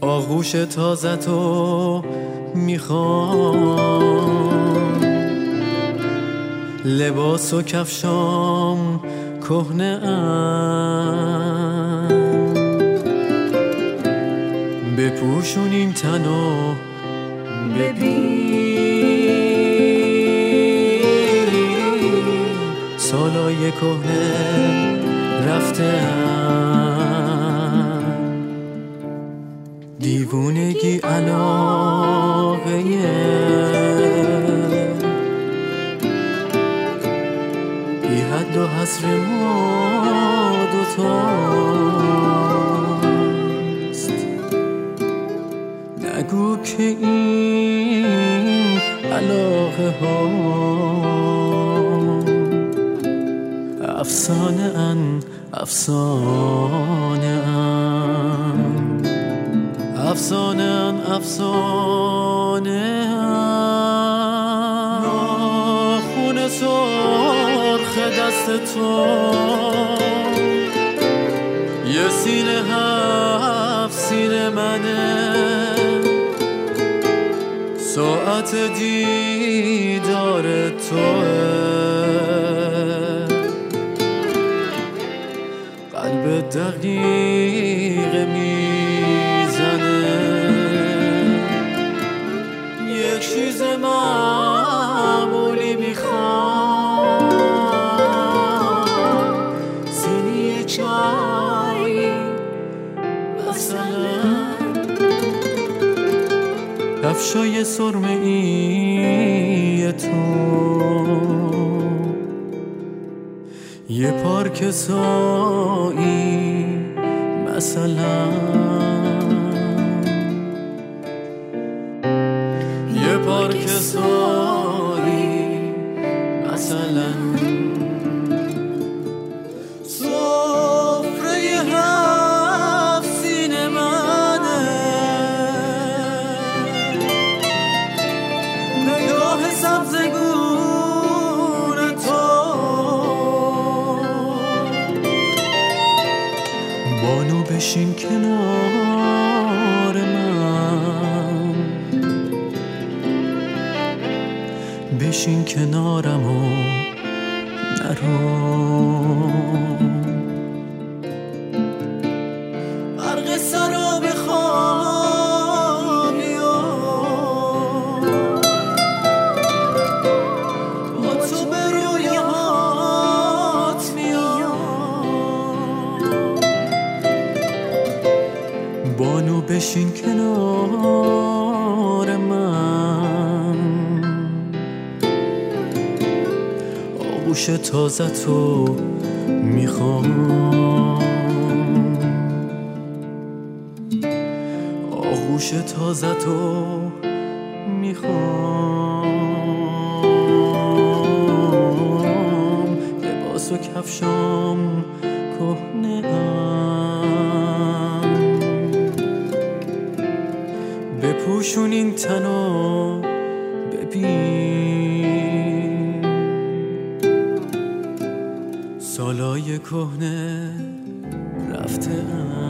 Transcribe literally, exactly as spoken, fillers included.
آغوش تازه تو میخوام، لباس و کفشام کهنه ام، بپوشون این تنو ببین، سالای کهنه رفته ام، دیوونگی علاقه بی حد و حصر ما دوتاست. نگو که این علاقه ها افسانه ان، افسانه ان، افسانه ان، افسانه ان. ناخون سرخ دست تو یه سینه هفت سینه منه، ساعت دیدار توه، قلب دقیق میزنه، یک چیز معمولی میخوام، سینی چای مثلا، کفشای سرمه ای تو، یه پارک سایی مثلا، یه پارک سایی مثلا. سفره هفت سینه منه، نگاه سبزگون تو، بانو بشین کنار من، بشین کنارم و نرو، برق سراب خوابی و با تو به رویات میام، بانو بشین کنار من، آغوش تازه تو میخوام، آغوش تازه تو میخوام، لباس و کفشام کهنه ام، بپوشون این تنو ببین، سالای کهنه رفته ام.